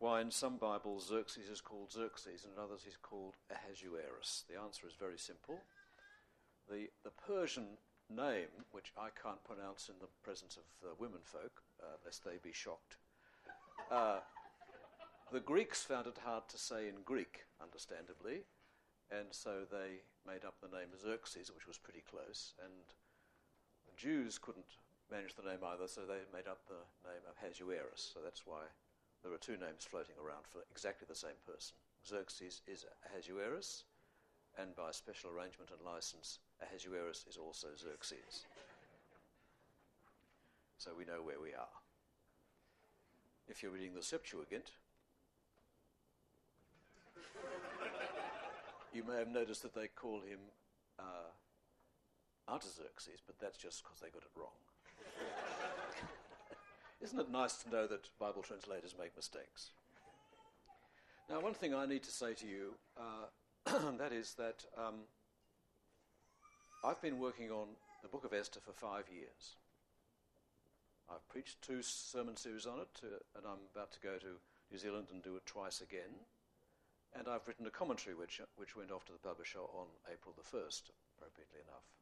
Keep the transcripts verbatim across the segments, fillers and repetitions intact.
why in some Bibles Xerxes is called Xerxes and in others he's called Ahasuerus. The answer is very simple. The, the Persian name, which I can't pronounce in the presence of uh, womenfolk, uh, lest they be shocked, uh, the Greeks found it hard to say in Greek, understandably, and so they made up the name Xerxes, which was pretty close, and the Jews couldn't manage the name either, so they made up the name of Ahasuerus. So that's why there are two names floating around for exactly the same person. Xerxes is Ahasuerus, and by special arrangement and license, Ahasuerus is also Xerxes. So we know where we are. If you're reading the Septuagint, you may have noticed that they call him uh, Artaxerxes, but that's just because they got it wrong. Isn't it nice to know that Bible translators make mistakes? Now, one thing I need to say to you, uh, that is that um, I've been working on the Book of Esther for five years. I've preached two sermon series on it, to, and I'm about to go to New Zealand and do it twice again. And I've written a commentary which which went off to the publisher on April the first, appropriately enough.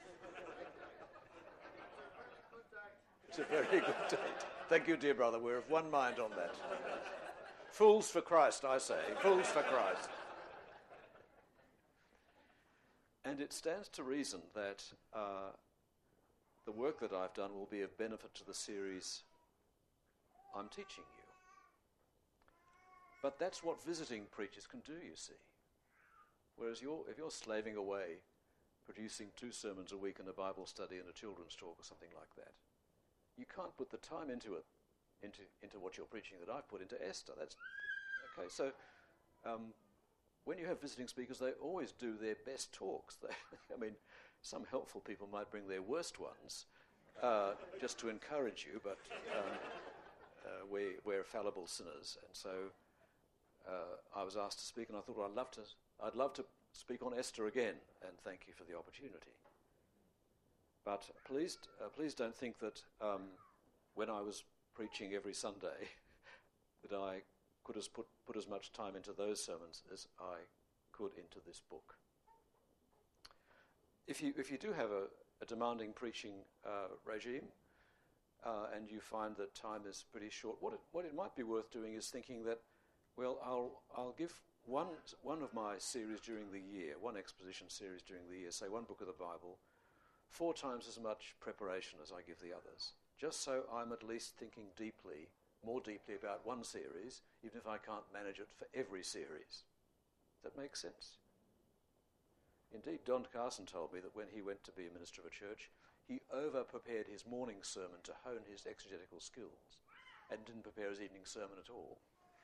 It's a very good date. Thank you, dear brother. We're of one mind on that. Fools for Christ, I say. Fools for Christ. And it stands to reason that uh, the work that I've done will be of benefit to the series I'm teaching you. But that's what visiting preachers can do, you see. Whereas you're, if you're slaving away, producing two sermons a week and a Bible study and a children's talk or something like that, you can't put the time into it, into into what you're preaching that I've put into Esther. That's okay. So um, when you have visiting speakers, they always do their best talks. They, I mean, some helpful people might bring their worst ones uh, just to encourage you, but um, uh, we, we're fallible sinners, and so uh, I was asked to speak, and I thought, well, I'd love to. I'd love to speak on Esther again, and thank you for the opportunity. But please, uh, please don't think that um, when I was preaching every Sunday that I could as put, put as much time into those sermons as I could into this book. If you if you do have a, a demanding preaching uh, regime uh, and you find that time is pretty short, what it, what it might be worth doing is thinking that, well, I'll I'll give one one of my series during the year, one exposition series during the year, say one book of the Bible, four times as much preparation as I give the others, just so I'm at least thinking deeply, more deeply about one series, even if I can't manage it for every series. Does that make sense? Indeed, Don Carson told me that when he went to be a minister of a church, he over-prepared his morning sermon to hone his exegetical skills and didn't prepare his evening sermon at all.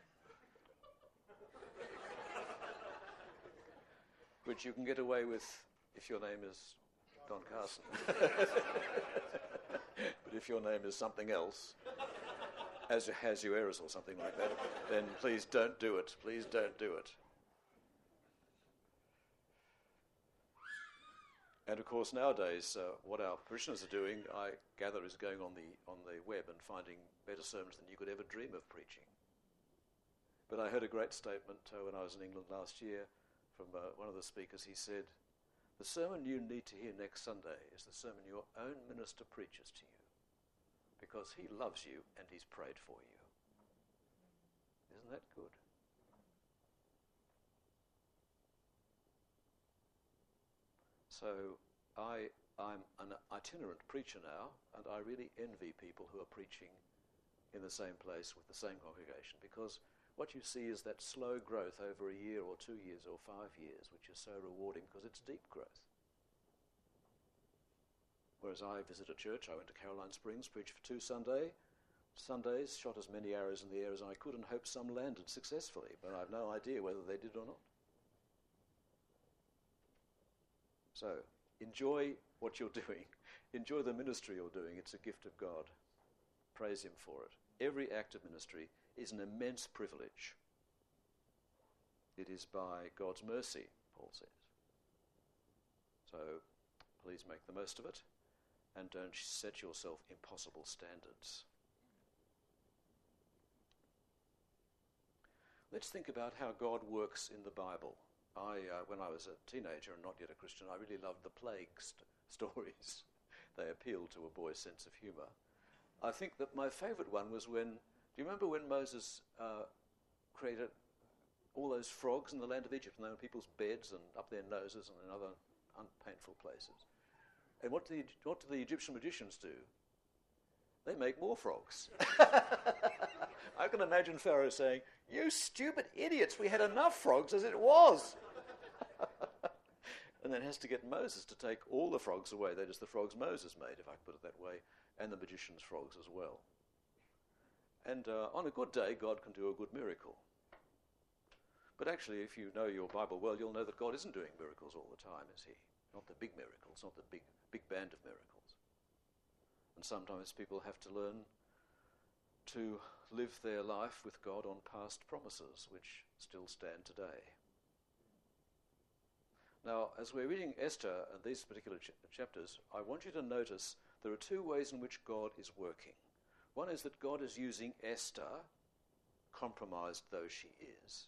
Which you can get away with if your name is Don Carson. But if your name is something else, as Ahasuerus or something like that, then please don't do it. Please don't do it. And of course, nowadays, uh, what our parishioners are doing, I gather, is going on the on the web and finding better sermons than you could ever dream of preaching. But I heard a great statement uh, when I was in England last year from uh, one of the speakers. He said, "The sermon you need to hear next Sunday is the sermon your own minister preaches to you, because he loves you and he's prayed for you." Isn't that good? So I, I'm an itinerant preacher now, and I really envy people who are preaching in the same place with the same congregation, because what you see is that slow growth over a year or two years or five years, which is so rewarding because it's deep growth. Whereas I visit a church, I went to Caroline Springs, preached for two Sunday, Sundays, shot as many arrows in the air as I could and hoped some landed successfully, but I have no idea whether they did or not. So, enjoy what you're doing. Enjoy the ministry you're doing. It's a gift of God. Praise him for it. Every act of ministry is an immense privilege. It is by God's mercy, Paul says. So, please make the most of it, and don't set yourself impossible standards. Let's think about how God works in the Bible. I, uh, when I was a teenager and not yet a Christian, I really loved the plague st- stories. They appealed to a boy's sense of humour. I think that my favourite one was when, do you remember when Moses uh, created all those frogs in the land of Egypt, and they were in people's beds and up their noses and in other unpainful places? And what do the, what do the Egyptian magicians do? They make more frogs. I can imagine Pharaoh saying, "You stupid idiots, we had enough frogs as it was." And then has to get Moses to take all the frogs away. That is, the frogs Moses made, if I put it that way, and the magician's frogs as well. And uh, on a good day, God can do a good miracle. But actually, if you know your Bible well, you'll know that God isn't doing miracles all the time, is he? Not the big miracles, not the big, big band of miracles. And sometimes people have to learn to live their life with God on past promises, which still stand today. Now, as we're reading Esther and these particular ch- chapters, I want you to notice there are two ways in which God is working. One is that God is using Esther, compromised though she is.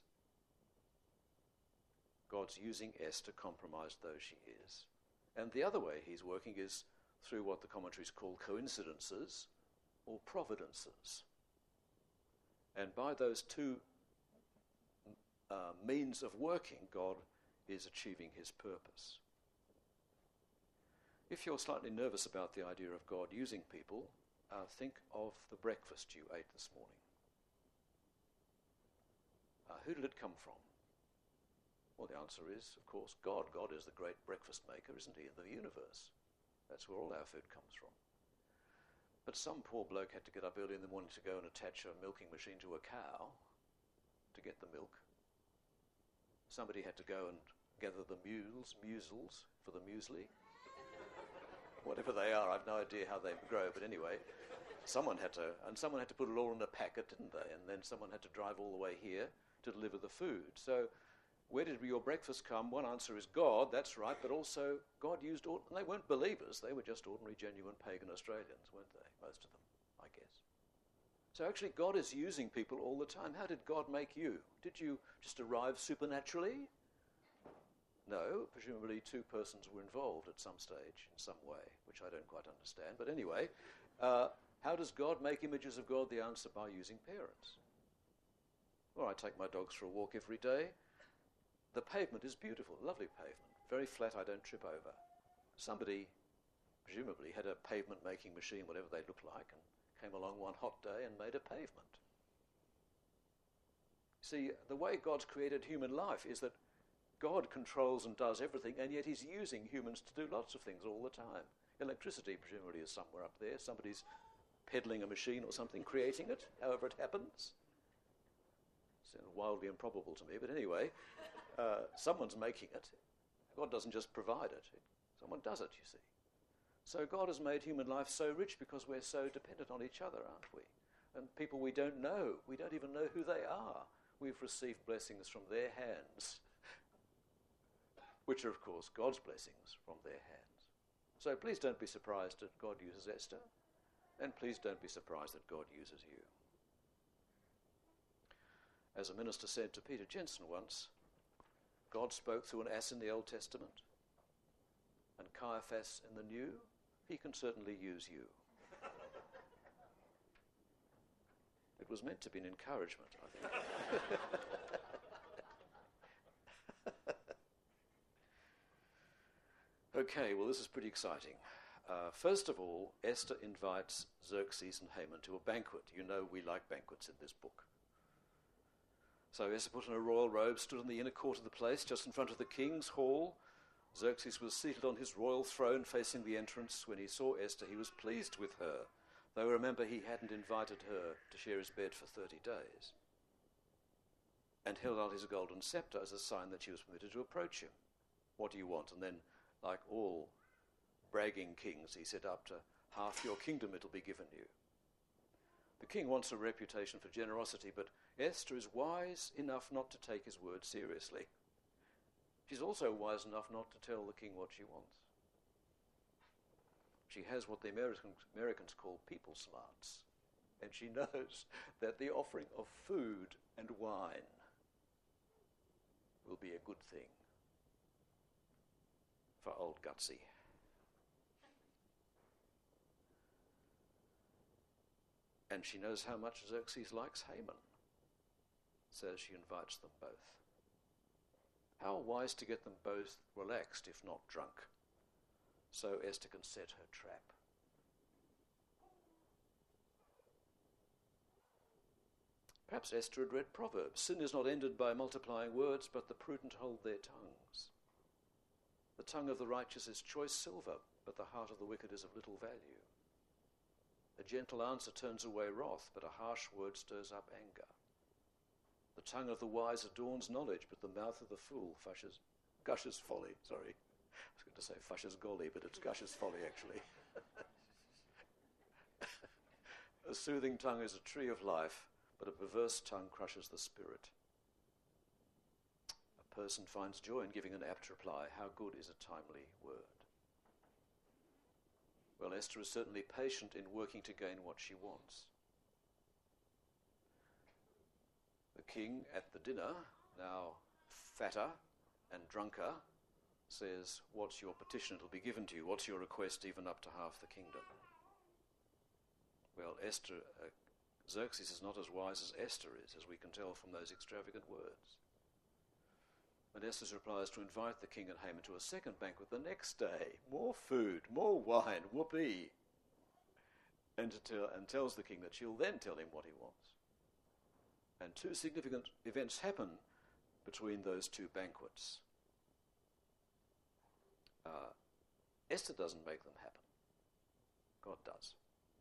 God's using Esther, compromised though she is. And the other way he's working is through what the commentaries call coincidences or providences. And by those two uh, means of working, God is achieving his purpose. If you're slightly nervous about the idea of God using people, uh, think of the breakfast you ate this morning. Uh, who did it come from? Well, the answer is, of course, God. God is the great breakfast maker, isn't he, of the universe. That's where all our food comes from. But some poor bloke had to get up early in the morning to go and attach a milking machine to a cow to get the milk. Somebody had to go and gather the mules, musels for the muesli. Whatever they are, I've no idea how they grow, but anyway, someone had to, and someone had to put it all in a packet, didn't they? And then someone had to drive all the way here to deliver the food. So where did your breakfast come? One answer is God, that's right, but also God used, and they weren't believers, they were just ordinary, genuine pagan Australians, weren't they? Most of them, I guess. So actually God is using people all the time. How did God make you? Did you just arrive supernaturally? No, presumably two persons were involved at some stage, in some way, which I don't quite understand. But anyway, uh, how does God make images of God? The answer, by using parents. Well, I take my dogs for a walk every day. The pavement is beautiful, lovely pavement, very flat, I don't trip over. Somebody, presumably, had a pavement-making machine, whatever they look like, and came along one hot day and made a pavement. See, the way God's created human life is that God controls and does everything, and yet he's using humans to do lots of things all the time. Electricity, presumably, is somewhere up there. Somebody's peddling a machine or something, creating it, however it happens. Sounds wildly improbable to me, but anyway, uh, someone's making it. God doesn't just provide it. Someone does it, you see. So God has made human life so rich because we're so dependent on each other, aren't we? And people we don't know, we don't even know who they are. We've received blessings from their hands, which are, of course, God's blessings from their hands. So please don't be surprised that God uses Esther, and please don't be surprised that God uses you. As a minister said to Peter Jensen once, God spoke through an ass in the Old Testament, and Caiaphas in the New. He can certainly use you. It was meant to be an encouragement, I think. Okay, well, this is pretty exciting. Uh, first of all, Esther invites Xerxes and Haman to a banquet. You know we like banquets in this book. So Esther put on a royal robe, stood in the inner court of the place, just in front of the king's hall. Xerxes was seated on his royal throne facing the entrance. When he saw Esther, he was pleased with her, though remember he hadn't invited her to share his bed for thirty days, and held out his golden scepter as a sign that she was permitted to approach him. What do you want? And then, like all bragging kings, he said, up to half your kingdom it'll be given you. The king wants a reputation for generosity, but Esther is wise enough not to take his word seriously. She's also wise enough not to tell the king what she wants. She has what the Americans, Americans call people smarts, and she knows that the offering of food and wine will be a good thing for old Gutsy. And she knows how much Xerxes likes Haman, so she invites them both. How wise to get them both relaxed, if not drunk, so Esther can set her trap. Perhaps Esther had read Proverbs. Sin is not ended by multiplying words, but the prudent hold their tongues. The tongue of the righteous is choice silver, but the heart of the wicked is of little value. A gentle answer turns away wrath, but a harsh word stirs up anger. The tongue of the wise adorns knowledge, but the mouth of the fool fushes, gushes folly. Sorry, I was going to say fushes golly, but it's gushes folly, actually. A soothing tongue is a tree of life, but a perverse tongue crushes the spirit. A person finds joy in giving an apt reply. How good is a timely word? Well, Esther is certainly patient in working to gain what she wants. The king at the dinner, now fatter and drunker, says, "What's your petition? It'll be given to you. What's your request, even up to half the kingdom?" Well, Esther, uh, Xerxes is not as wise as Esther is, as we can tell from those extravagant words. And Esther's reply is to invite the king and Haman to a second banquet the next day. More food, more wine, whoopee. And, to tell, and tells the king that she'll then tell him what he wants. And two significant events happen between those two banquets. Uh, Esther doesn't make them happen. God does.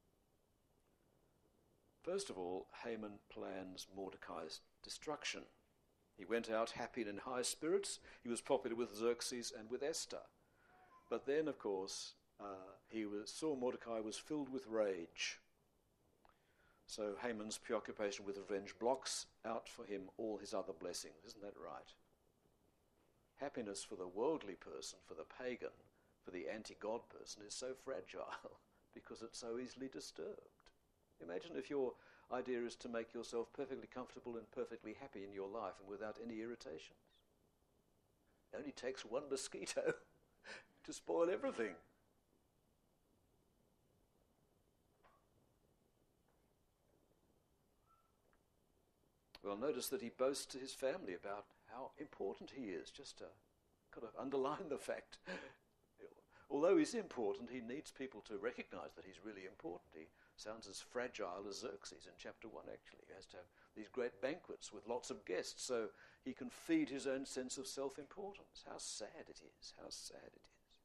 First of all, Haman plans Mordecai's destruction. He went out happy and in high spirits. He was popular with Xerxes and with Esther. But then, of course, uh, he was, saw Mordecai was filled with rage. So Haman's preoccupation with revenge blocks out for him all his other blessings. Isn't that right? Happiness for the worldly person, for the pagan, for the anti-God person is so fragile because it's so easily disturbed. Imagine if your idea is to make yourself perfectly comfortable and perfectly happy in your life and without any irritations. It only takes one mosquito to spoil everything. Well, notice that he boasts to his family about how important he is, just to kind of underline the fact. Although he's important, he needs people to recognize that he's really important. He sounds as fragile as Xerxes in chapter one, actually. He has to have these great banquets with lots of guests so he can feed his own sense of self-importance. How sad it is, how sad it is.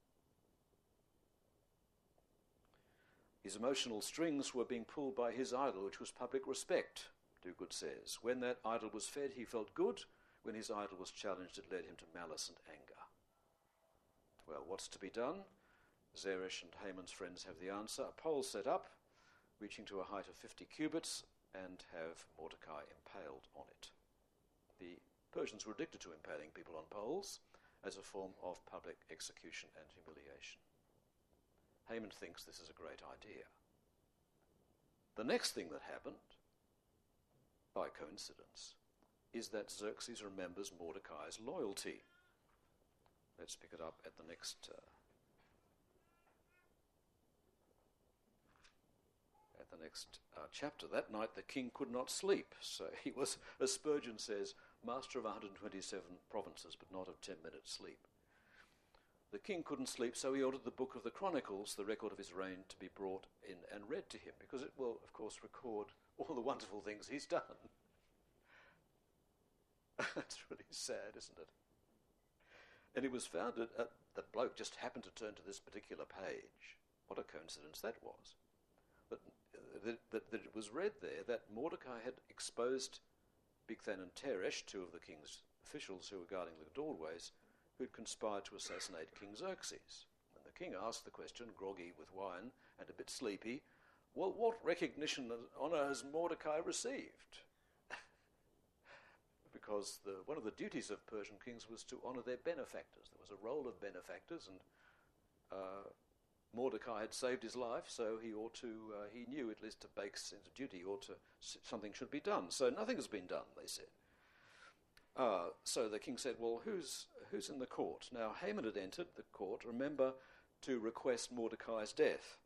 His emotional strings were being pulled by his idol, which was public respect, Duguid says. When that idol was fed, he felt good. When his idol was challenged, it led him to malice and anger. Well, what's to be done? Zeresh and Haman's friends have the answer. A pole set up, reaching to a height of fifty cubits, and have Mordecai impaled on it. The Persians were addicted to impaling people on poles as a form of public execution and humiliation. Haman thinks this is a great idea. The next thing that happened, by coincidence, is that Xerxes remembers Mordecai's loyalty. Let's pick it up at the next uh, at the next uh, chapter. That night the king could not sleep, so he was, as Spurgeon says, master of one hundred twenty-seven provinces, but not of ten minutes sleep. The king couldn't sleep, so he ordered the book of the Chronicles, the record of his reign, to be brought in and read to him, because it will, of course, record all the wonderful things he's done. It's really sad, isn't it? And it was found that uh, the bloke just happened to turn to this particular page. What a coincidence that was. But uh, that, that, that it was read there that Mordecai had exposed Bigthan and Teresh, two of the king's officials who were guarding the doorways, who'd conspired to assassinate King Xerxes. And the king asked the question, groggy with wine and a bit sleepy, well, what recognition and honour has Mordecai received? Because the, one of the duties of Persian kings was to honour their benefactors. There was a roll of benefactors, and uh, Mordecai had saved his life, so he ought to, uh, he knew at least a basic sense of duty, ought to, something should be done. So nothing has been done, they said. Uh, so the king said, well, who's who's in the court? Now Haman had entered the court, remember, to request Mordecai's death.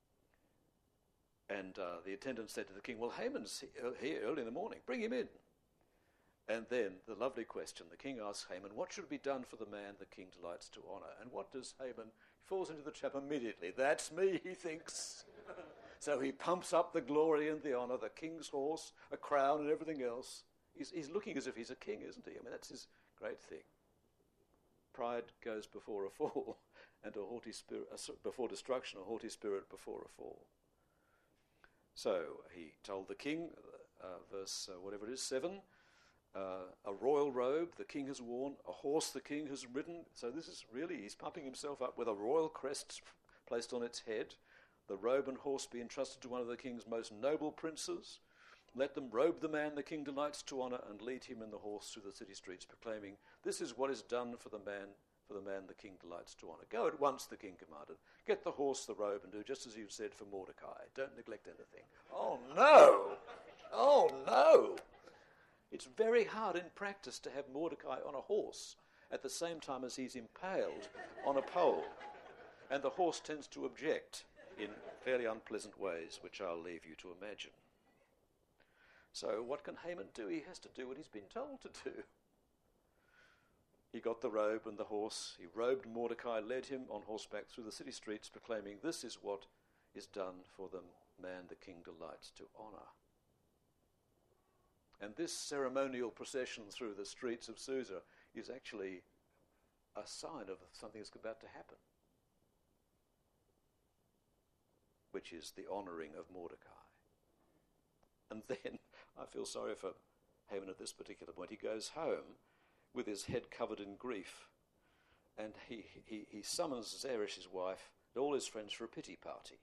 And uh, the attendant said to the king, well, Haman's here early in the morning, bring him in. And then the lovely question, the king asks Haman, what should be done for the man the king delights to honour? And what does Haman? He falls into the trap immediately. That's me, he thinks. So he pumps up the glory and the honour, the king's horse, a crown and everything else. He's, he's looking as if he's a king, isn't he? I mean, that's his great thing. Pride goes before a fall, and a haughty spirit, uh, before destruction, a haughty spirit before a fall. So he told the king, uh, verse uh, whatever it is, seven, uh, a royal robe the king has worn, a horse the king has ridden. So this is really, he's pumping himself up with a royal crest placed on its head. The robe and horse be entrusted to one of the king's most noble princes. Let them robe the man the king delights to honour and lead him in the horse through the city streets, proclaiming, this is what is done for the man for the man the king delights to honour. Go at once, the king commanded. Get the horse, the robe, and do just as you've said for Mordecai. Don't neglect anything. Oh, no! Oh, no! It's very hard in practice to have Mordecai on a horse at the same time as he's impaled on a pole. And the horse tends to object in fairly unpleasant ways, which I'll leave you to imagine. So what can Haman do? He has to do what he's been told to do. He got the robe and the horse. He robed Mordecai, led him on horseback through the city streets, proclaiming, this is what is done for the man the king delights to honour. And this ceremonial procession through the streets of Susa is actually a sign of something that's about to happen, which is the honouring of Mordecai. And then, I feel sorry for Haman at this particular point, he goes home with his head covered in grief, and he, he, he summons Zeresh, his wife, and all his friends for a pity party.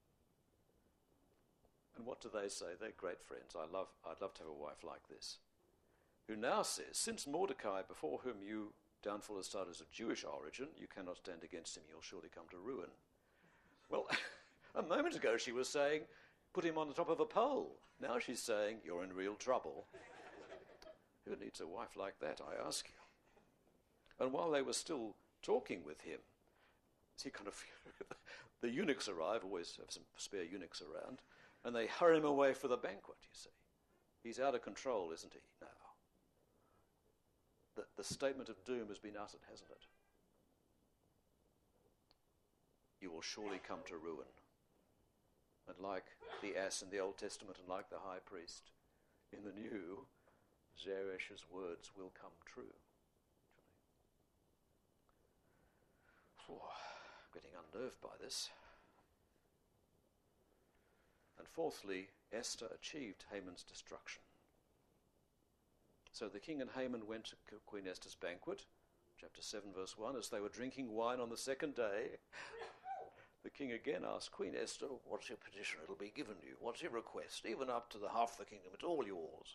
And what do they say? They're great friends. I love, I'd love to have a wife like this, who now says, since Mordecai, before whom you downfall has started, is of Jewish origin, you cannot stand against him, you'll surely come to ruin. Well, a moment ago she was saying, put him on the top of a pole. Now she's saying, you're in real trouble. Who needs a wife like that, I ask you? And while they were still talking with him, he kind of, the eunuchs arrive, always have some spare eunuchs around, and they hurry him away for the banquet, you see. He's out of control, isn't he, now? The, the statement of doom has been uttered, hasn't it? You will surely come to ruin. And like the ass in the Old Testament and like the high priest in the New, Zeresh's words will come true. Oh, I'm getting unnerved by this. And fourthly, Esther achieved Haman's destruction. So the king and Haman went to Queen Esther's banquet, chapter seven, verse one, as they were drinking wine on the second day. The king again asked Queen Esther, what's your petition? It'll be given you. What's your request? Even up to the half the kingdom, it's all yours.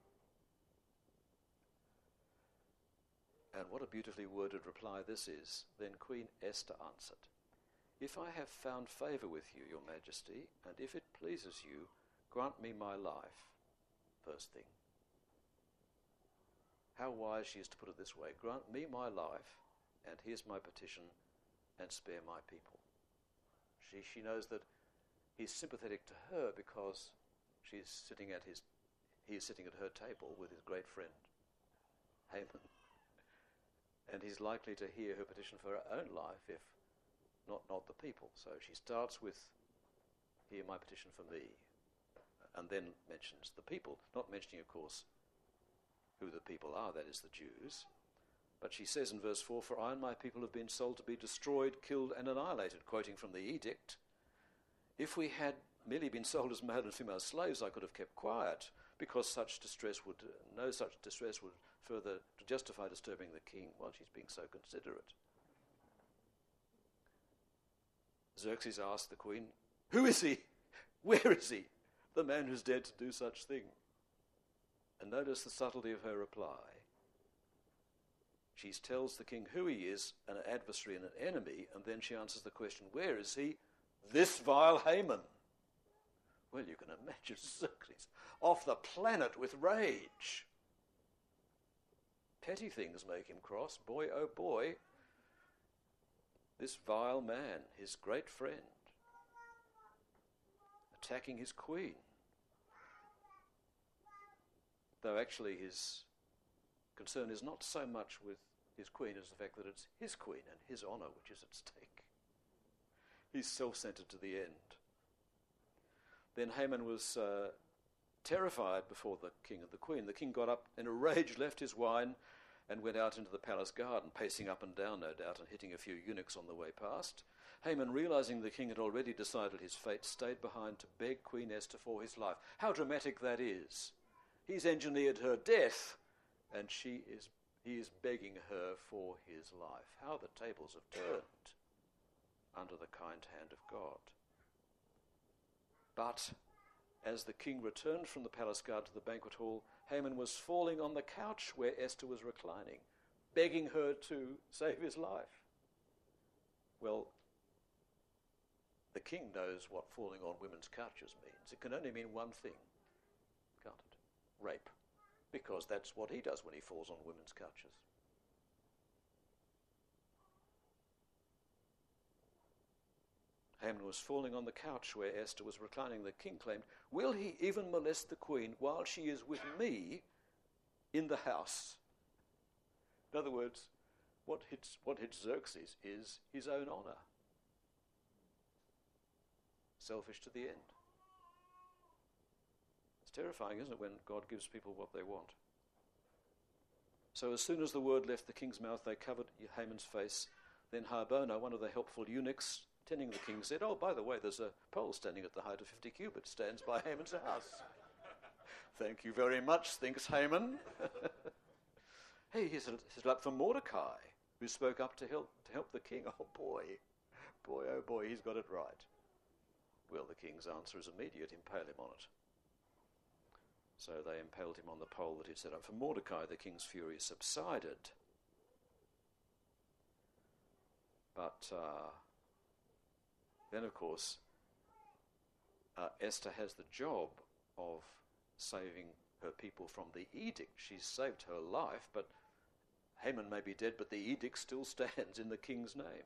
And what a beautifully worded reply this is. Then Queen Esther answered, if I have found favour with you, your majesty, and if it pleases you, grant me my life. First thing. How wise she is to put it this way. Grant me my life, and here's my petition, and spare my people. She, she knows that he's sympathetic to her because she's sitting at his, he is sitting at her table with his great friend, Haman. And he's likely to hear her petition for her own life, if not, not the people. So she starts with, hear my petition for me, and then mentions the people, not mentioning, of course, who the people are, that is the Jews. But she says in verse four, for I and my people have been sold to be destroyed, killed, and annihilated, quoting from the edict. If we had merely been sold as male and female slaves, I could have kept quiet, because such distress would, no such distress would further justify disturbing the king while she's being so considerate. Xerxes asked the queen, who is he? Where is he? The man who's dared to do such thing. And notice the subtlety of her reply. She tells the king who he is, an adversary and an enemy, and then she answers the question, where is he? This vile Haman. Well, you can imagine Xerxes off the planet with rage. petty things make him cross. Boy, oh boy, this vile man, his great friend, attacking his queen. Though actually his concern is not so much with his queen as the fact that it's his queen and his honour which is at stake. He's self-centred to the end. Then Haman was uh, terrified before the king and the queen. The king got up in a rage, left his wine, and went out into the palace garden, pacing up and down, no doubt, and hitting a few eunuchs on the way past. Haman, realising the king had already decided his fate, stayed behind to beg Queen Esther for his life. How dramatic that is. He's engineered her death, and she is he is begging her for his life. How the tables have turned under the kind hand of God. But as the king returned from the palace guard to the banquet hall, Haman was falling on the couch where Esther was reclining, begging her to save his life. Well, the king knows what falling on women's couches means. It can only mean one thing, can't it? Rape. Because that's what he does when he falls on women's couches. Haman was falling on the couch where Esther was reclining. The king claimed, "Will he even molest the queen while she is with me in the house?" In other words, what hits, what hits Xerxes is his own honour. Selfish to the end. It's terrifying, isn't it, when God gives people what they want? So as soon as the word left the king's mouth, they covered Haman's face. Then Harbona, one of the helpful eunuchs, tending the king, said, "Oh, by the way, there's a pole standing at the height of fifty cubits, stands by Haman's house." "Thank you very much," thinks Haman. Hey, he's set up for Mordecai, who spoke up to help to help the king. Oh boy, boy, oh boy, he's got it right. Well, the king's answer is immediate: impale him on it. So they impaled him on the pole that he'd set up for Mordecai. The king's fury subsided. But uh, then, of course, uh, Esther has the job of saving her people from the edict. She's saved her life, but Haman may be dead, but the edict still stands in the king's name.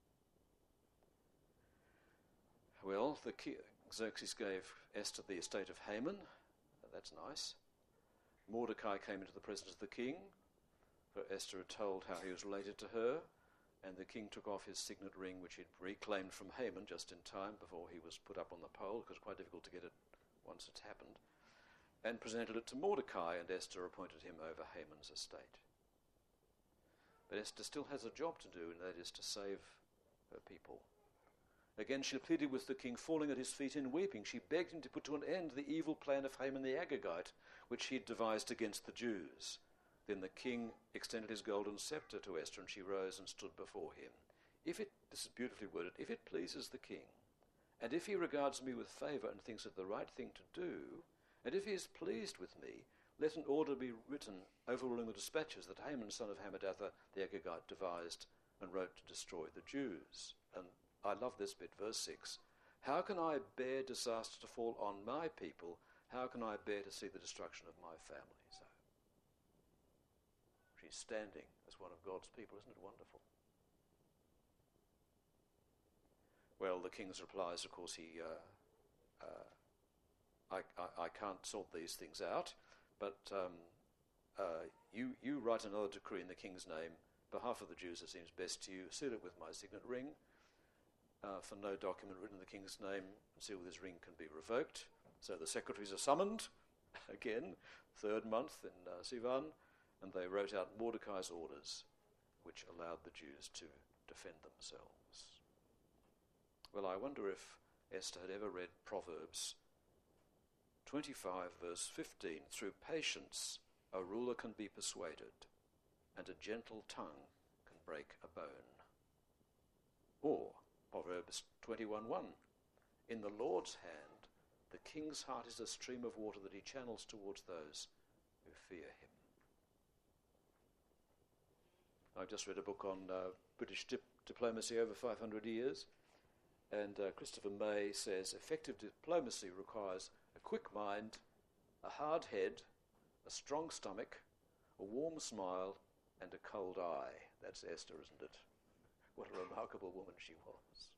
Well, the ki- Xerxes gave Esther the estate of Haman. That's nice. Mordecai came into the presence of the king, for Esther had told how he was related to her, and the king took off his signet ring, which he'd reclaimed from Haman just in time before he was put up on the pole, because it was quite difficult to get it once it's happened, and presented it to Mordecai, and Esther appointed him over Haman's estate. But Esther still has a job to do, and that is to save her people. Again, she pleaded with the king, falling at his feet and weeping. She begged him to put to an end the evil plan of Haman the Agagite, which he had devised against the Jews. Then the king extended his golden scepter to Esther, and she rose and stood before him. If it, this is beautifully worded, if it pleases the king, and if he regards me with favour and thinks it the right thing to do, and if he is pleased with me, let an order be written overruling the dispatches that Haman, son of Hammedatha the Agagite, devised and wrote to destroy the Jews. And I love this bit, verse six. How can I bear disaster to fall on my people? How can I bear to see the destruction of my family? So she's standing as one of God's people. Isn't it wonderful? Well, the king's replies, of course, he, uh, uh, I, I, I can't sort these things out, but um, uh, you, you write another decree in the king's name, behalf of the Jews, it seems best to you, seal it with my signet ring. Uh, for no document written in the king's name sealed with his ring can be revoked. So the secretaries are summoned, again, third month in uh, Sivan, and they wrote out Mordecai's orders, which allowed the Jews to defend themselves. Well, I wonder if Esther had ever read Proverbs twenty-five, verse fifteen. Through patience a ruler can be persuaded, and a gentle tongue can break a bone. Or Proverbs twenty-one one. In the Lord's hand, the king's heart is a stream of water that he channels towards those who fear him. I've just read a book on uh, British dip- diplomacy over five hundred years, and uh, Christopher May says effective diplomacy requires a quick mind, a hard head, a strong stomach, a warm smile and a cold eye. That's Esther, isn't it? What a remarkable woman she was.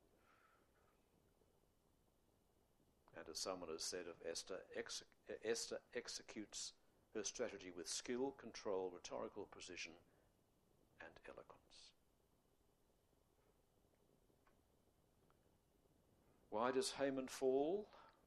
And as someone has said of Esther, ex- Esther executes her strategy with skill, control, rhetorical precision, and eloquence. Why does Haman fall?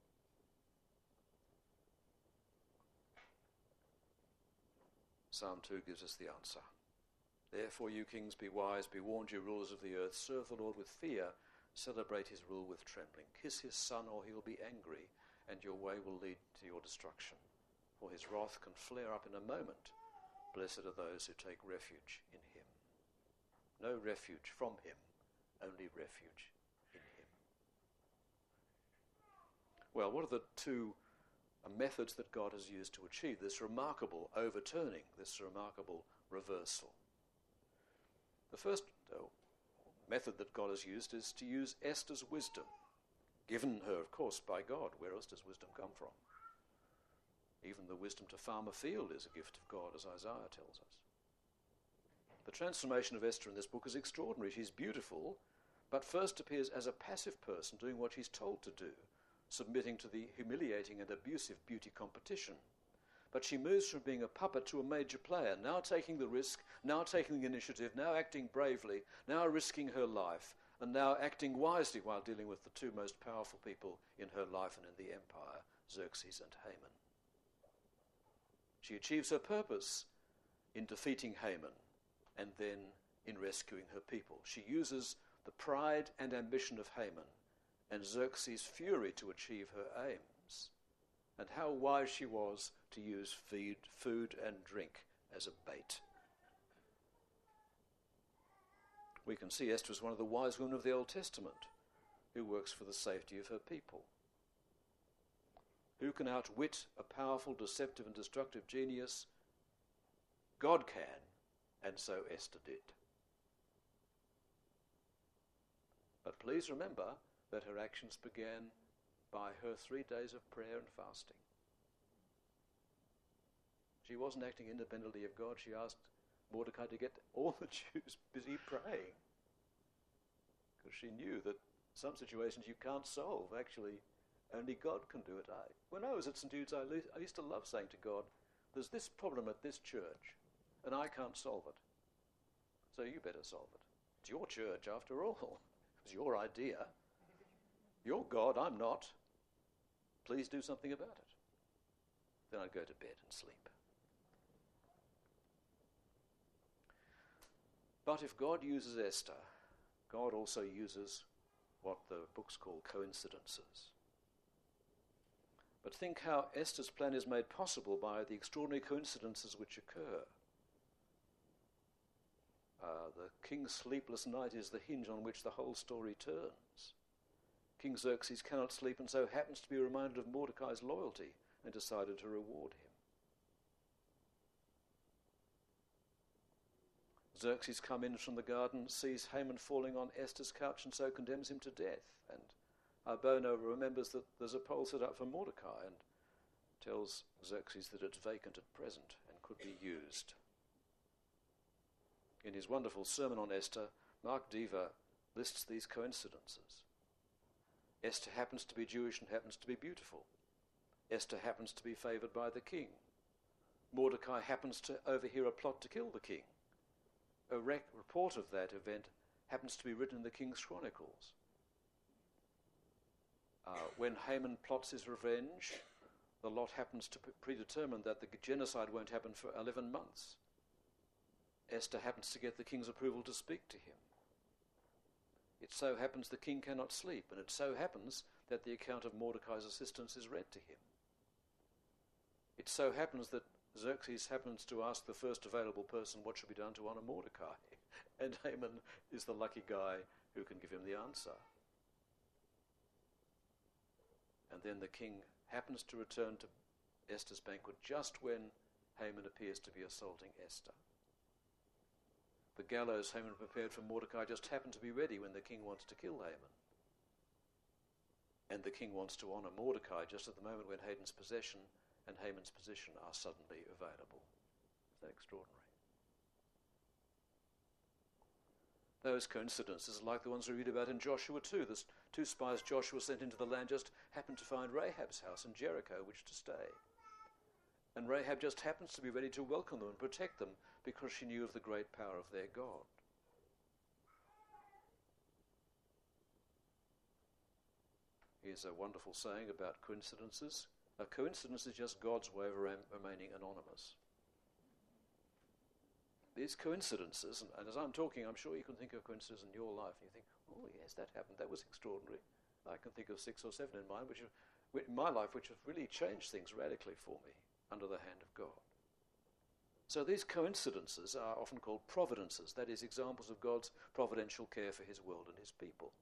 Psalm two gives us the answer. Therefore, you kings, be wise, be warned, you rulers of the earth. Serve the Lord with fear, celebrate his rule with trembling. Kiss his son, or he will be angry, and your way will lead to your destruction. For his wrath can flare up in a moment. Blessed are those who take refuge in him. No refuge from him, only refuge in him. Well, what are the two methods that God has used to achieve this remarkable overturning, this remarkable reversal? The first oh, method that God has used is to use Esther's wisdom, given her, of course, by God. Where else does wisdom come from? Even the wisdom to farm a field is a gift of God, as Isaiah tells us. The transformation of Esther in this book is extraordinary. She's beautiful, but first appears as a passive person doing what she's told to do, submitting to the humiliating and abusive beauty competition. But she moves from being a puppet to a major player, now taking the risk, now taking the initiative, now acting bravely, now risking her life, and now acting wisely while dealing with the two most powerful people in her life and in the empire, Xerxes and Haman. She achieves her purpose in defeating Haman and then in rescuing her people. She uses the pride and ambition of Haman and Xerxes' fury to achieve her aims. And how wise she was to use feed, food and drink as a bait. We can see Esther as one of the wise women of the Old Testament who works for the safety of her people. Who can outwit a powerful, deceptive and destructive genius? God can, and so Esther did. But please remember that her actions began by her three days of prayer and fasting. She wasn't acting independently of God. She asked Mordecai to get all the Jews busy praying, because she knew that some situations you can't solve. Actually, only God can do it. I, when I was at Saint Jude's, I, le- I used to love saying to God, there's this problem at this church, and I can't solve it. So you better solve it. It's your church, after all. It's your idea. You're God, I'm not. Please do something about it. Then I'd go to bed and sleep. But if God uses Esther, God also uses what the books call coincidences. But think how Esther's plan is made possible by the extraordinary coincidences which occur. Uh, the king's sleepless night is the hinge on which the whole story turns. King Xerxes cannot sleep and so happens to be reminded of Mordecai's loyalty and decided to reward him. Xerxes comes in from the garden, sees Haman falling on Esther's couch and so condemns him to death. And Arbona remembers that there's a pole set up for Mordecai and tells Xerxes that it's vacant at present and could be used. In his wonderful sermon on Esther, Mark Dever lists these coincidences. Esther happens to be Jewish and happens to be beautiful. Esther happens to be favoured by the king. Mordecai happens to overhear a plot to kill the king. A rec- report of that event happens to be written in the King's Chronicles. Uh, when Haman plots his revenge, the lot happens to predetermine that the genocide won't happen for eleven months. Esther happens to get the king's approval to speak to him. It so happens the king cannot sleep, and it so happens that the account of Mordecai's assistance is read to him. It so happens that Xerxes happens to ask the first available person what should be done to honour Mordecai, and Haman is the lucky guy who can give him the answer. And then the king happens to return to Esther's banquet just when Haman appears to be assaulting Esther. The gallows Haman prepared for Mordecai just happened to be ready when the king wants to kill Haman. And the king wants to honour Mordecai just at the moment when Haman's possession and Haman's position are suddenly available. They're extraordinary. Those coincidences are like the ones we read about in Joshua two. The two spies Joshua sent into the land just happened to find Rahab's house in Jericho, which to stay. And Rahab just happens to be ready to welcome them and protect them because she knew of the great power of their God. Here's a wonderful saying about coincidences. A coincidence is just God's way of remaining anonymous. These coincidences, and, and as I'm talking, I'm sure you can think of coincidences in your life, and you think, oh yes, that happened, that was extraordinary. I can think of six or seven in mine, which have, in my life, which have really changed things radically for me under the hand of God. So these coincidences are often called providences, that is, examples of God's providential care for his world and his people.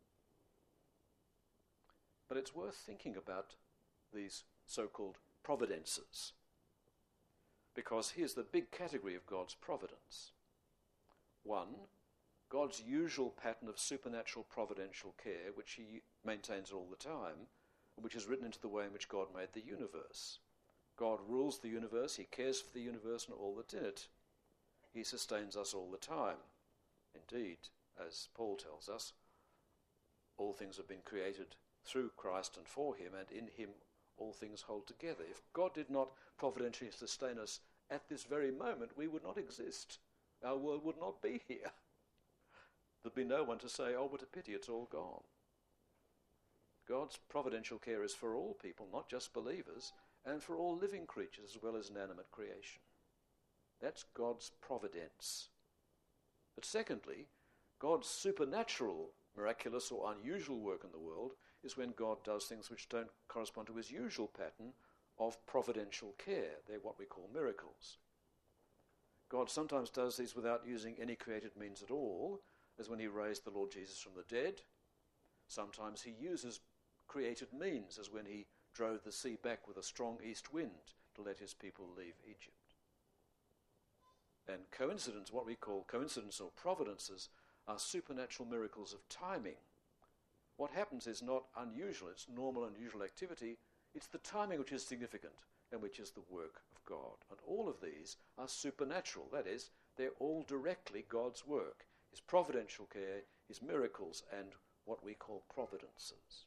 But it's worth thinking about these so-called providences, because here's the big category of God's providence. One, God's usual pattern of supernatural providential care, which he maintains all the time, and which is written into the way in which God made the universe. God rules the universe, he cares for the universe and all that's in it. He sustains us all the time. Indeed, as Paul tells us, all things have been created through Christ and for him, and in him all things hold together. If God did not providentially sustain us at this very moment, we would not exist. Our world would not be here. There'd be no one to say, oh, what a pity, it's all gone. God's providential care is for all people, not just believers, and for all living creatures as well as inanimate creation. That's God's providence. But secondly, God's supernatural, miraculous or unusual work in the world is when God does things which don't correspond to his usual pattern of providential care. They're what we call miracles. God sometimes does these without using any created means at all, as when he raised the Lord Jesus from the dead. Sometimes he uses created means, as when he drove the sea back with a strong east wind to let his people leave Egypt. And coincidence, what we call coincidence or providences, are supernatural miracles of timing. What happens is not unusual, it's normal, unusual activity. It's the timing which is significant and which is the work of God. And all of these are supernatural. That is, they're all directly God's work. His providential care, his miracles, and what we call providences.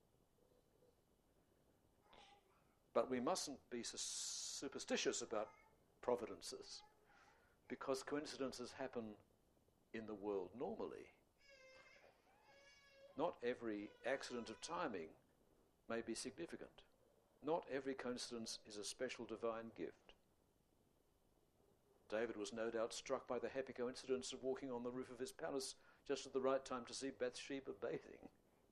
But we mustn't be superstitious about providences, because coincidences happen in the world normally. Not every accident of timing may be significant. Not every coincidence is a special divine gift. David was no doubt struck by the happy coincidence of walking on the roof of his palace just at the right time to see Bathsheba bathing.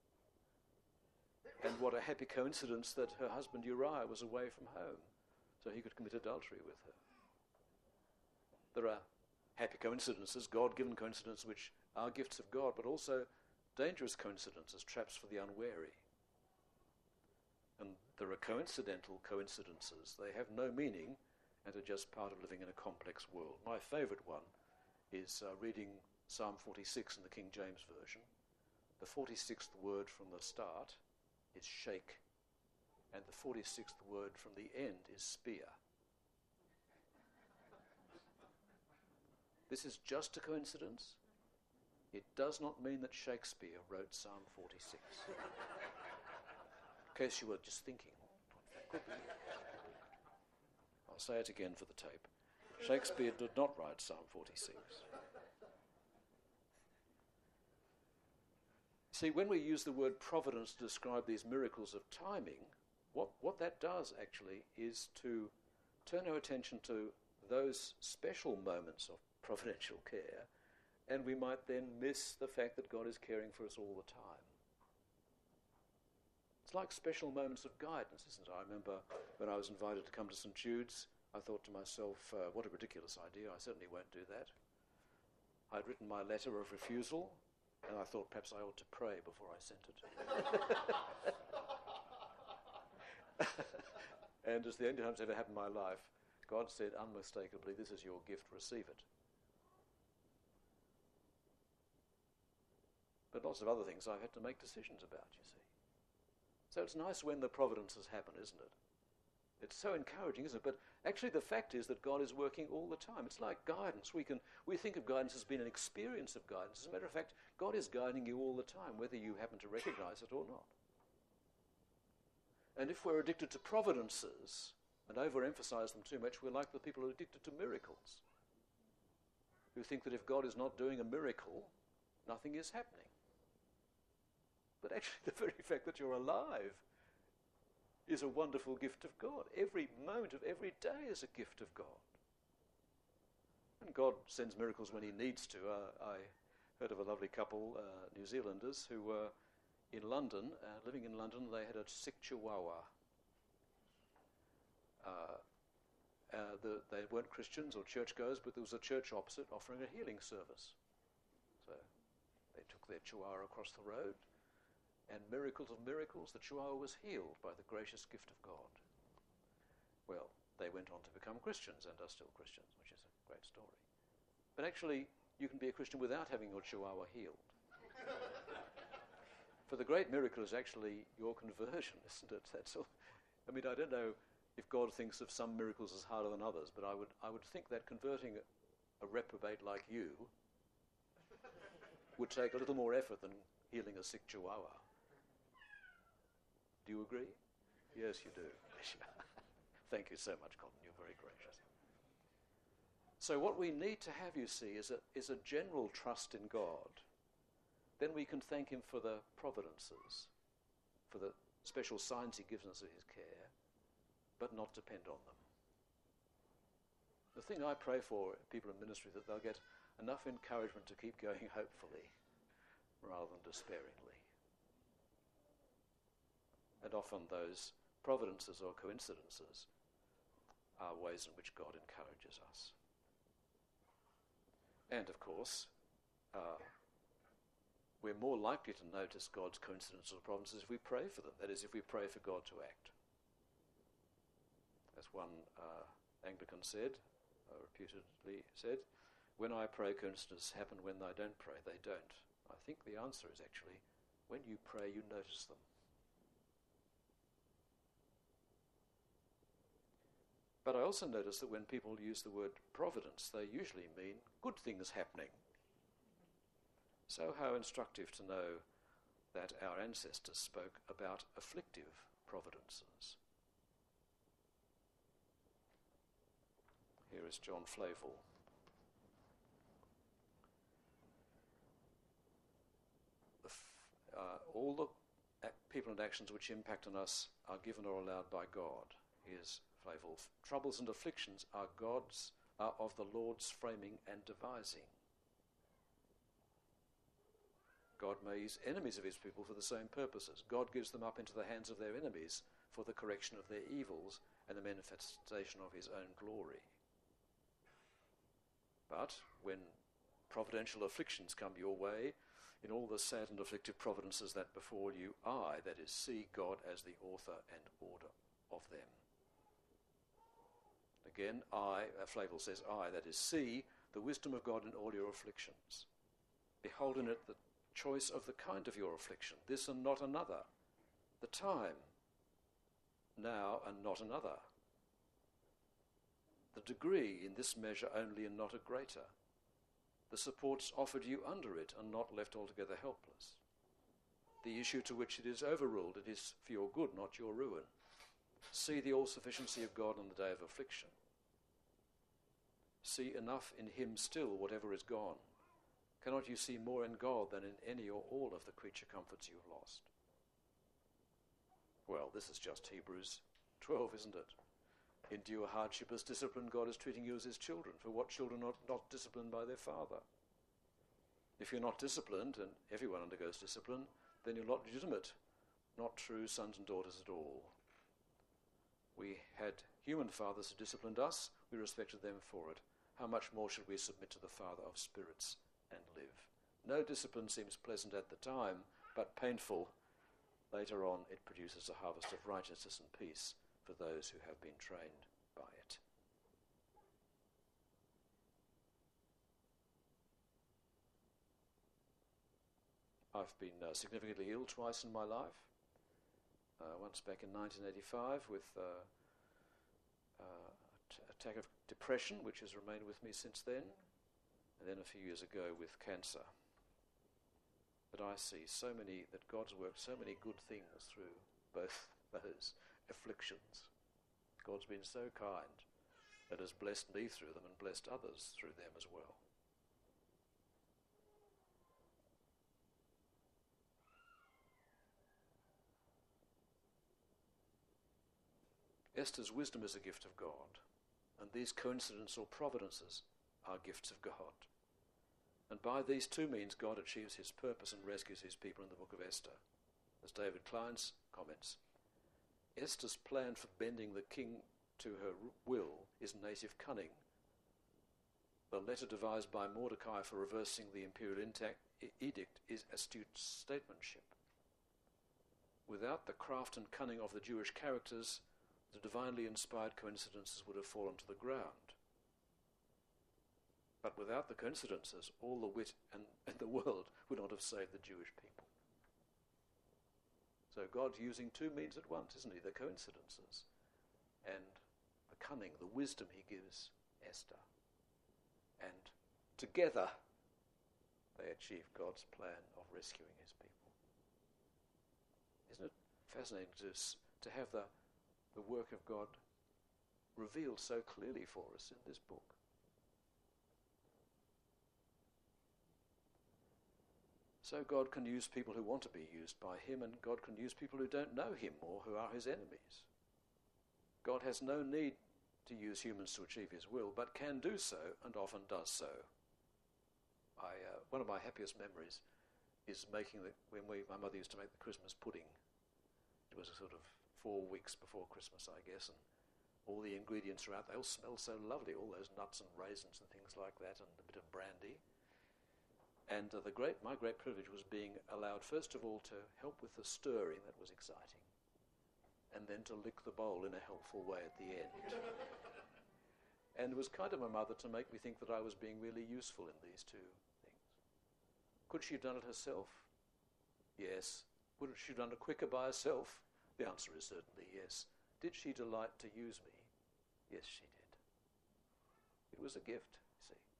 And what a happy coincidence that her husband Uriah was away from home, so he could commit adultery with her. There are happy coincidences, God-given coincidences, which are gifts of God, but also dangerous coincidences, traps for the unwary. And there are coincidental coincidences. They have no meaning and are just part of living in a complex world. My favourite one is uh, reading Psalm forty-six in the King James Version. The forty-sixth word from the start is shake, and the forty-sixth word from the end is spear. This is just a coincidence. It does not mean that Shakespeare wrote Psalm forty-six. In case you were just thinking. I'll say it again for the tape. Shakespeare did not write Psalm forty-six. See, when we use the word providence to describe these miracles of timing, what, what that does actually is to turn our attention to those special moments of providential care, and we might then miss the fact that God is caring for us all the time. It's like special moments of guidance, isn't it? I remember when I was invited to come to Saint Jude's, I thought to myself, uh, what a ridiculous idea, I certainly won't do that. I'd written my letter of refusal, and I thought perhaps I ought to pray before I sent it. And as the only time it's ever happened in my life, God said unmistakably, this is your gift, receive it. But lots of other things I've had to make decisions about, you see. So it's nice when the providences happen, isn't it? It's so encouraging, isn't it? But actually the fact is that God is working all the time. It's like guidance. We can we think of guidance as being an experience of guidance. As a matter of fact, God is guiding you all the time, whether you happen to recognize it or not. And if we're addicted to providences and overemphasize them too much, we're like the people who are addicted to miracles, who think that if God is not doing a miracle, nothing is happening. But actually the very fact that you're alive is a wonderful gift of God. Every moment of every day is a gift of God. And God sends miracles when he needs to. Uh, I heard of a lovely couple, uh, New Zealanders, who were in London, uh, living in London. They had a sick chihuahua. Uh, uh, the, they weren't Christians or churchgoers, but there was a church opposite offering a healing service. So they took their chihuahua across the road, and miracles of miracles, the chihuahua was healed by the gracious gift of God. Well, they went on to become Christians and are still Christians, which is a great story. But actually, you can be a Christian without having your chihuahua healed. For the great miracle is actually your conversion, isn't it? That's all. I mean, I don't know if God thinks of some miracles as harder than others, but I would, I would think that converting a, a reprobate like you would take a little more effort than healing a sick chihuahua. Do you agree? Yes, you do. Thank you so much, Colin. You're very gracious. So what we need to have, you see, is a, is a general trust in God. Then we can thank him for the providences, for the special signs he gives us of his care, but not depend on them. The thing I pray for people in ministry, that they'll get enough encouragement to keep going hopefully rather than despairingly. And often those providences or coincidences are ways in which God encourages us. And of course, uh, we're more likely to notice God's coincidences or providences if we pray for them. That is, if we pray for God to act. As one uh, Anglican said, uh, reputedly said, when I pray, coincidences happen. When I don't pray, they don't. I think the answer is actually, when you pray, you notice them. But I also notice that when people use the word providence, they usually mean good things happening. So how instructive to know that our ancestors spoke about afflictive providences. Here is John Flavel. The f- uh, all the ac- people and actions which impact on us are given or allowed by God. Here's Flavel. Troubles and afflictions are God's, are of the Lord's framing and devising. God may use enemies of his people for the same purposes. God gives them up into the hands of their enemies for the correction of their evils and the manifestation of his own glory. But when providential afflictions come your way, in all the sad and afflictive providences that befall you, I, that is, see God as the author and order of them. Again, I, uh, Flavel says, I, that is, see the wisdom of God in all your afflictions. Behold in it the choice of the kind of your affliction, this and not another, the time, now and not another, the degree in this measure only and not a greater, the supports offered you under it and not left altogether helpless, the issue to which it is overruled, it is for your good, not your ruin. See the all-sufficiency of God on the day of affliction. See enough in him still, whatever is gone. Cannot you see more in God than in any or all of the creature comforts you have lost? Well, this is just Hebrews twelve, isn't it? Endure hardship as discipline. God is treating you as his children. For what children are not disciplined by their father? If you're not disciplined, and everyone undergoes discipline, then you're not legitimate, not true sons and daughters at all. We had human fathers who disciplined us. We respected them for it. How much more should we submit to the Father of spirits and live? No discipline seems pleasant at the time, but painful. Later on, it produces a harvest of righteousness and peace for those who have been trained by it. I've been uh, significantly ill twice in my life. Uh, once back in nineteen eighty-five with uh, attack of depression, which has remained with me since then, and then a few years ago with cancer. But I see so many, that God's worked so many good things through both those afflictions. God's been so kind that has blessed me through them and blessed others through them as well. Esther's wisdom is a gift of God, and these coincidences or providences are gifts of God. And by these two means, God achieves his purpose and rescues his people in the book of Esther. As David Kleins comments, Esther's plan for bending the king to her will is native cunning. The letter devised by Mordecai for reversing the imperial edict is astute statesmanship. Without the craft and cunning of the Jewish characters, the divinely inspired coincidences would have fallen to the ground. But without the coincidences, all the wit in, in the world would not have saved the Jewish people. So God's using two means at once, isn't he? The coincidences and the cunning, the wisdom he gives Esther. And together they achieve God's plan of rescuing his people. Isn't it fascinating to, to have the the work of God revealed so clearly for us in this book? So God can use people who want to be used by him, and God can use people who don't know him or who are his enemies. God has no need to use humans to achieve his will, but can do so, and often does so. I, uh, one of my happiest memories is making the, when we, my mother used to make the Christmas pudding. It was a sort of four weeks before Christmas, I guess, and all the ingredients are out. They all smell so lovely, all those nuts and raisins and things like that, and a bit of brandy. And uh, the great, my great privilege was being allowed, first of all, to help with the stirring. That was exciting. And then to lick the bowl in a helpful way at the end. And it was kind of my mother to make me think that I was being really useful in these two things. Could she have done it herself? Yes. Would she have done it quicker by herself? The answer is certainly yes. Did she delight to use me? Yes, she did. It was a gift, you see.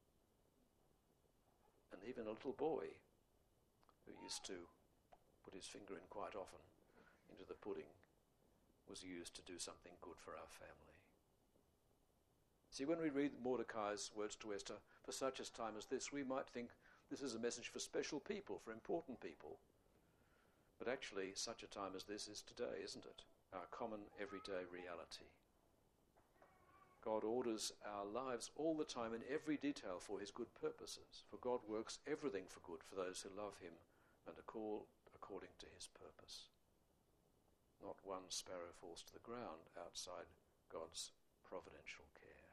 And even a little boy who used to put his finger in quite often into the pudding was used to do something good for our family. See, when we read Mordecai's words to Esther, for such a time as this, we might think this is a message for special people, for important people. But actually, such a time as this is today, isn't it? Our common everyday reality. God orders our lives all the time in every detail for his good purposes, for God works everything for good for those who love him and are called according to his purpose. Not one sparrow falls to the ground outside God's providential care.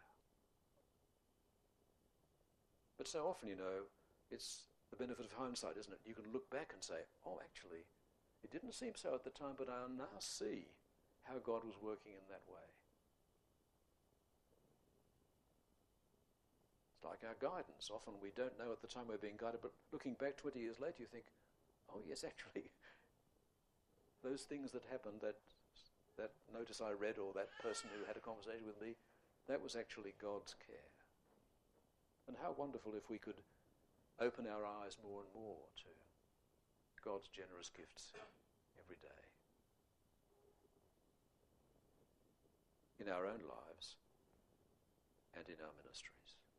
But so often, you know, it's the benefit of hindsight, isn't it? You can look back and say, oh, actually, it didn't seem so at the time, but I now see how God was working in that way. It's like our guidance. Often we don't know at the time we're being guided, but looking back twenty years later, you think, oh yes, actually, those things that happened, that that notice I read or that person who had a conversation with me, that was actually God's care. And how wonderful if we could open our eyes more and more to God's generous gifts every day in our own lives and in our ministries.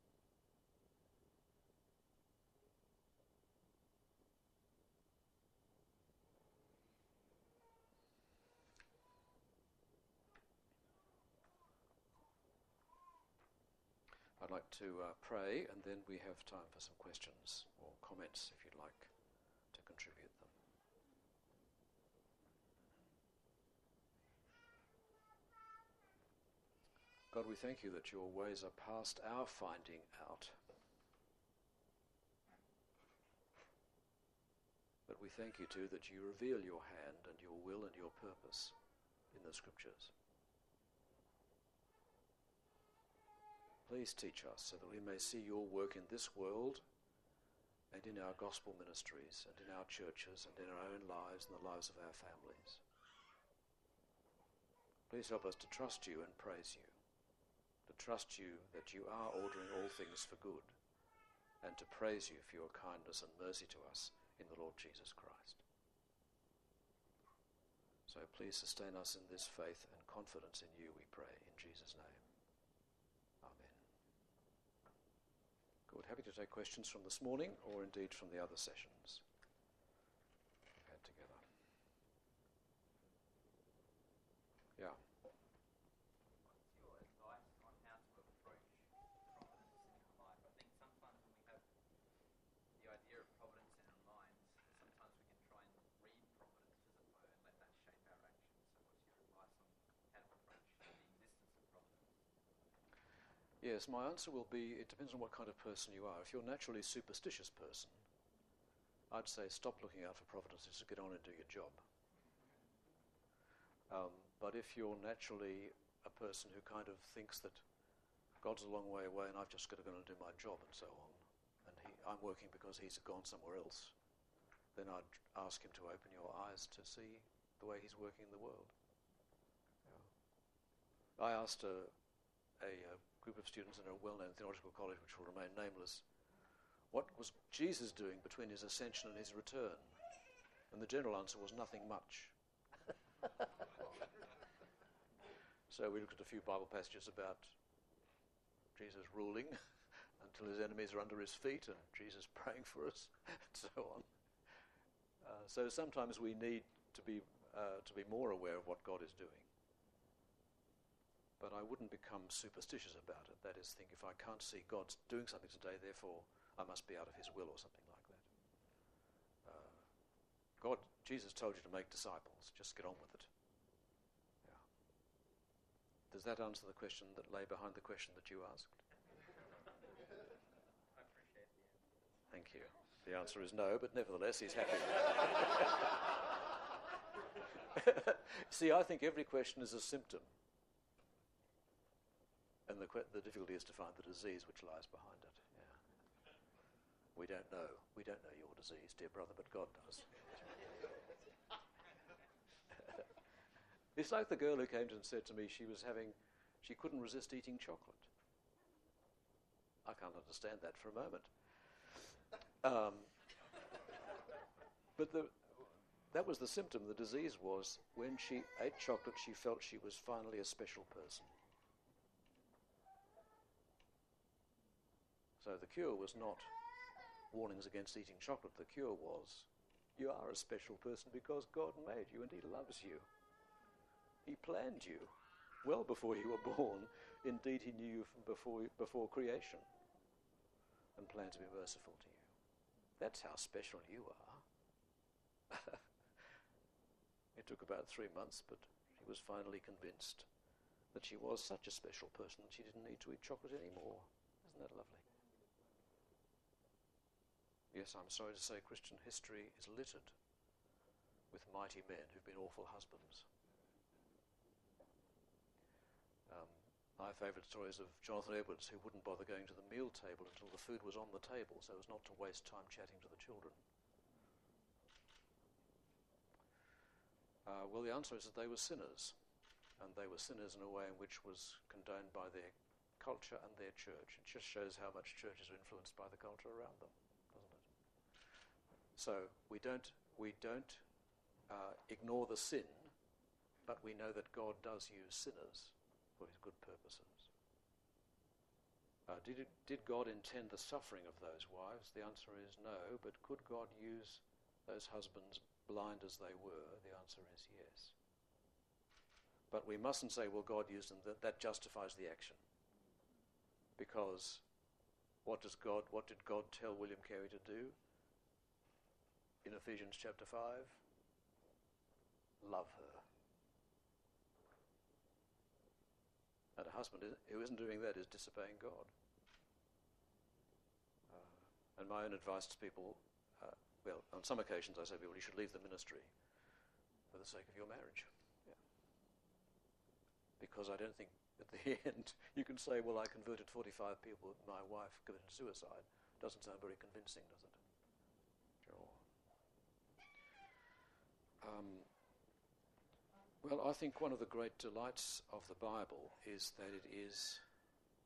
I'd like to uh, pray, and then we have time for some questions or comments if you'd like to contribute them. God, we thank you that your ways are past our finding out. But we thank you too that you reveal your hand and your will and your purpose in the scriptures. Please teach us so that we may see your work in this world and in our gospel ministries and in our churches and in our own lives and the lives of our families. Please help us to trust you and praise you, to trust you that you are ordering all things for good, and to praise you for your kindness and mercy to us in the Lord Jesus Christ. So please sustain us in this faith and confidence in you, we pray, in Jesus' name. Amen. Good. Happy to take questions from this morning, or indeed from the other sessions we've had together. Yeah. What's your advice on how to approach providence in our life? I think sometimes when we have the idea of providence in our minds, sometimes we can try and read providence, as it were, and let that shape our actions. So what's your advice on how to approach the existence of providence? Yes, my answer will be, it depends on what kind of person you are. If you're a naturally superstitious person, I'd say stop looking out for providence and just get on and do your job. Um, but if you're naturally a person who kind of thinks that God's a long way away and I've just got to go and do my job and so on, and he, I'm working because he's gone somewhere else, then I'd ask him to open your eyes to see the way he's working in the world. Yeah. I asked a, a, a group of students in a well-known theological college, which will remain nameless, what was Jesus doing between his ascension and his return? And the general answer was nothing much. So we looked at a few Bible passages about Jesus ruling until his enemies are under his feet, and Jesus praying for us, and so on. Uh, so sometimes we need to be uh, to be more aware of what God is doing. But I wouldn't become superstitious about it. That is, think if I can't see God's doing something today, therefore I must be out of his will or something like that. Uh, God, Jesus told you to make disciples. Just get on with it. Yeah. Does that answer the question that lay behind the question that you asked? I appreciate the answer. Thank you. The answer is no, but nevertheless he's happy. See, I think every question is a symptom. And the, que- the difficulty is to find the disease which lies behind it. Yeah. We don't know. We don't know your disease, dear brother, but God does. It's like the girl who came to and said to me she was having, she couldn't resist eating chocolate. I can't understand that for a moment. Um, but the, that was the symptom. The disease was when she ate chocolate, she felt she was finally a special person. So the cure was not warnings against eating chocolate. The cure was, you are a special person because God made you and he loves you. He planned you well before you were born. Indeed, he knew you from before, before creation and planned to be merciful to you. That's how special you are. It took about three months, but she was finally convinced that she was such a special person that she didn't need to eat chocolate anymore. Isn't that lovely? Yes, I'm sorry to say Christian history is littered with mighty men who've been awful husbands. Um, my favourite story is of Jonathan Edwards, who wouldn't bother going to the meal table until the food was on the table so as not to waste time chatting to the children. Uh, well, the answer is that they were sinners, and they were sinners in a way in which was condoned by their culture and their church. It just shows how much churches are influenced by the culture around them, doesn't it? So we don't we don't uh, ignore the sin, but we know that God does use sinners for his good purposes. Uh, did it, did God intend the suffering of those wives? The answer is no, but could God use those husbands, blind as they were? The answer is yes. But we mustn't say, well, God used them, that, that justifies the action. Because what does God, what did God tell William Carey to do in Ephesians chapter five? Love her. And a husband who isn't doing that is disobeying God. Uh, and my own advice to people, uh, well, on some occasions I say to people, you should leave the ministry for the sake of your marriage. Yeah. Because I don't think at the end you can say, well, I converted forty-five people, my wife committed suicide. Doesn't sound very convincing, does it? Sure. Um, Well, I think one of the great delights of the Bible is that it is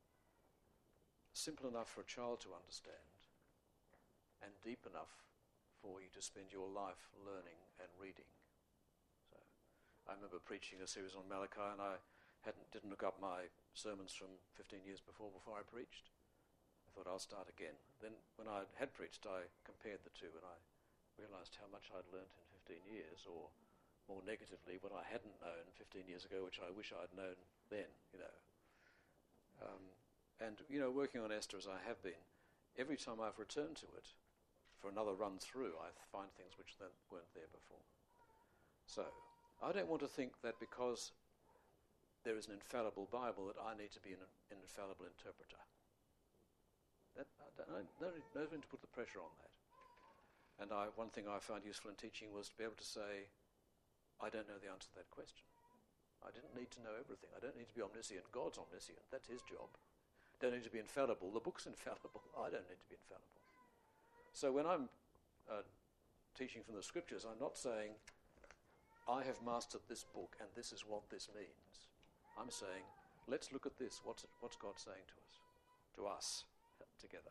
simple enough for a child to understand and deep enough for you to spend your life learning and reading. So I remember preaching a series on Malachi, and I hadn't didn't look up my sermons from fifteen years before before I preached. I thought I'll start again. Then when I had preached, I compared the two, and I realised how much I'd learnt in fifteen years, or more negatively, what I hadn't known fifteen years ago, which I wish I'd known then, you know. Um, and, you know, working on Esther as I have been, every time I've returned to it for another run through, I find things which then weren't there before. So, I don't want to think that because there is an infallible Bible that I need to be an, an infallible interpreter. That, I don't, I don't, don't need to put the pressure on that. And I, one thing I found useful in teaching was to be able to say, I don't know the answer to that question. I didn't need to know everything. I don't need to be omniscient. God's omniscient. That's his job. Don't need to be infallible. The book's infallible. I don't need to be infallible. So when I'm uh, teaching from the scriptures, I'm not saying, I have mastered this book and this is what this means. I'm saying, let's look at this. What's, it, what's God saying to us? To us, together.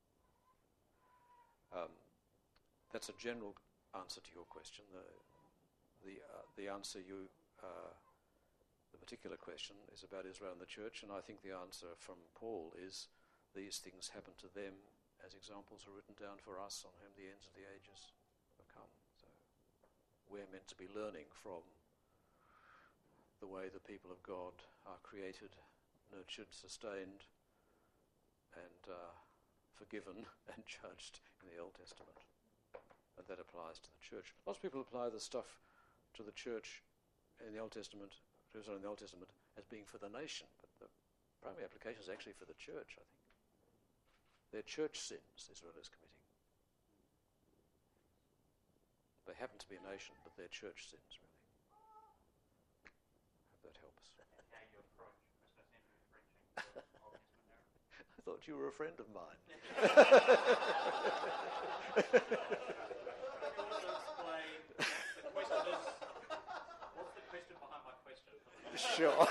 Um, that's a general answer to your question. The the uh, the answer you uh, the particular question is about Israel and the church, and I think the answer from Paul is these things happen to them as examples are written down for us, on whom the ends of the ages have come. So we're meant to be learning from the way the people of God are created, nurtured, sustained, and uh, forgiven and judged in the Old Testament. And that applies to the church. Lots of people apply the stuff to the church in the Old Testament, to Israel in the Old Testament, as being for the nation, but the primary application is actually for the church, I think. They're church sins Israel is committing. They happen to be a nation, but they're church sins, really. I hope that helps. How you approach Christmas-centered preaching for Old Testament narrative? I thought you were a friend of mine. Sure.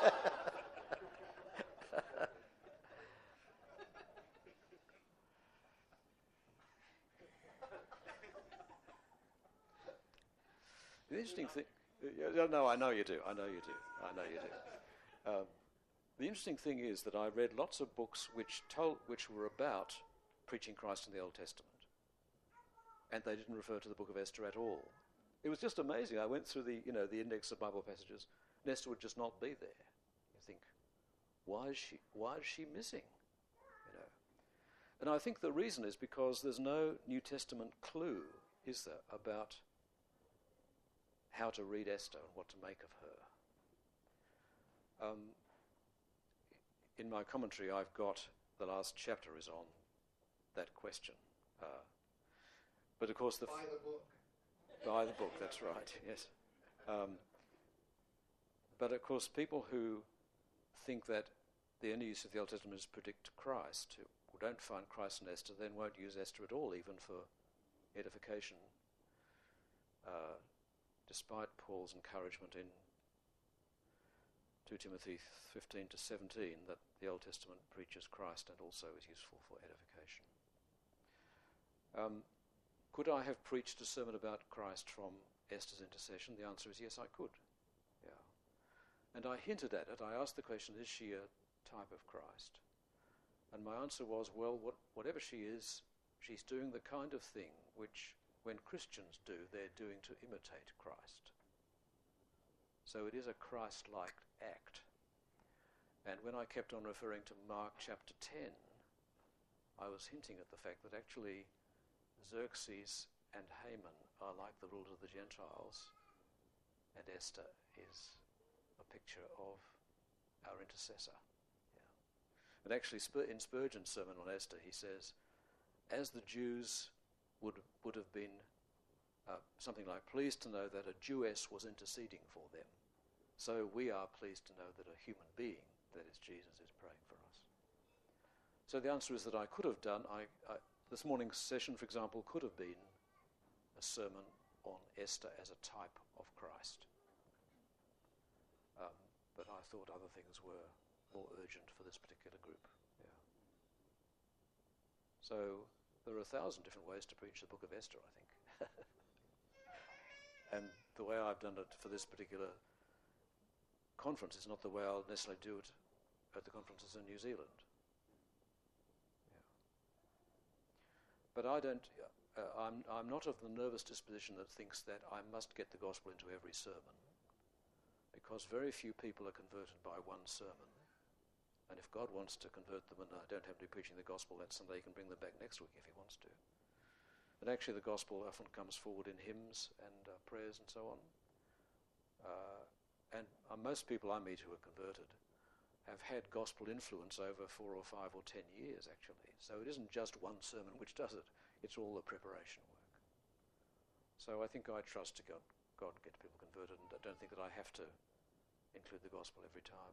The interesting thing, uh, no, I know you do. I know you do. I know you do. Um, the interesting thing is that I read lots of books which told, which were about preaching Christ in the Old Testament, and they didn't refer to the Book of Esther at all. It was just amazing. I went through the, you know, the index of Bible passages. And Esther would just not be there. You think, why is she? Why is she missing? You know, and I think the reason is because there's no New Testament clue, is there, about how to read Esther and what to make of her. Um, in my commentary, I've got the last chapter is on that question. Uh, but of course, the By the book. By the book, that's right, yes. Um, but of course, people who think that the only use of the Old Testament is to predict Christ, who don't find Christ in Esther, then won't use Esther at all, even for edification, uh, despite Paul's encouragement in two Timothy fifteen to seventeen that the Old Testament preaches Christ and also is useful for edification. Um, Could I have preached a sermon about Christ from Esther's intercession? The answer is yes, I could. Yeah. And I hinted at it. I asked the question, is she a type of Christ? And my answer was, well, what, whatever she is, she's doing the kind of thing which, when Christians do, they're doing to imitate Christ. So it is a Christ-like act. And when I kept on referring to Mark chapter ten, I was hinting at the fact that actually Xerxes and Haman are like the rulers of the Gentiles, and Esther is a picture of our intercessor. Yeah. And actually, in Spurgeon's sermon on Esther, he says, as the Jews would would have been uh, something like pleased to know that a Jewess was interceding for them, so we are pleased to know that a human being, that is Jesus, is praying for us. So the answer is that I could have done, I, I this morning's session, for example, could have been a sermon on Esther as a type of Christ. Um, but I thought other things were more urgent for this particular group. Yeah. So there are a thousand different ways to preach the book of Esther, I think. And the way I've done it for this particular conference is not the way I'll necessarily do it at the conferences in New Zealand. Yeah. But I don't, uh, I'm, I'm not of the nervous disposition that thinks that I must get the gospel into every sermon, because very few people are converted by one sermon. And if God wants to convert them and I don't have to be preaching the gospel that Sunday, he can bring them back next week if he wants to. And actually the gospel often comes forward in hymns and uh, prayers and so on. Uh, and uh, most people I meet who are converted have had gospel influence over four or five or ten years, actually. So it isn't just one sermon which does it. It's all the preparation work. So I think I trust to God, God get people converted, and I don't think that I have to include the gospel every time.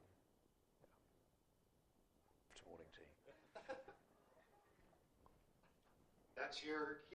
Morning tea. That's your